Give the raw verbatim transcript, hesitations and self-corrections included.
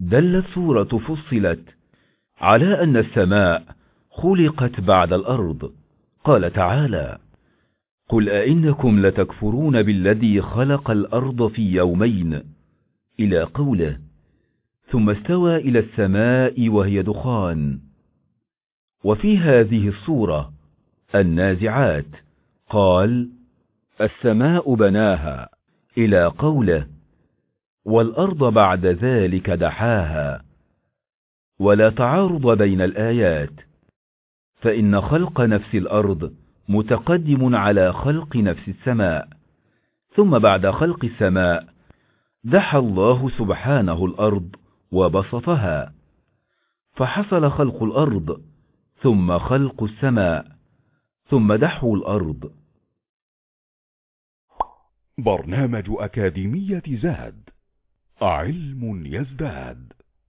دلت سورة فصلت على أن السماء خلقت بعد الأرض. قال تعالى: قل أئنكم لتكفرون بالذي خلق الأرض في يومين، إلى قوله: ثم استوى إلى السماء وهي دخان. وفي هذه السورة النازعات قال: السماء بناها، إلى قوله: والأرض بعد ذلك دحاها. ولا تعارض بين الآيات، فإن خلق نفس الأرض متقدم على خلق نفس السماء، ثم بعد خلق السماء دحى الله سبحانه الأرض وبسطها، فحصل خلق الأرض ثم خلق السماء ثم دحو الأرض. برنامج أكاديمية زاد، علم يزداد.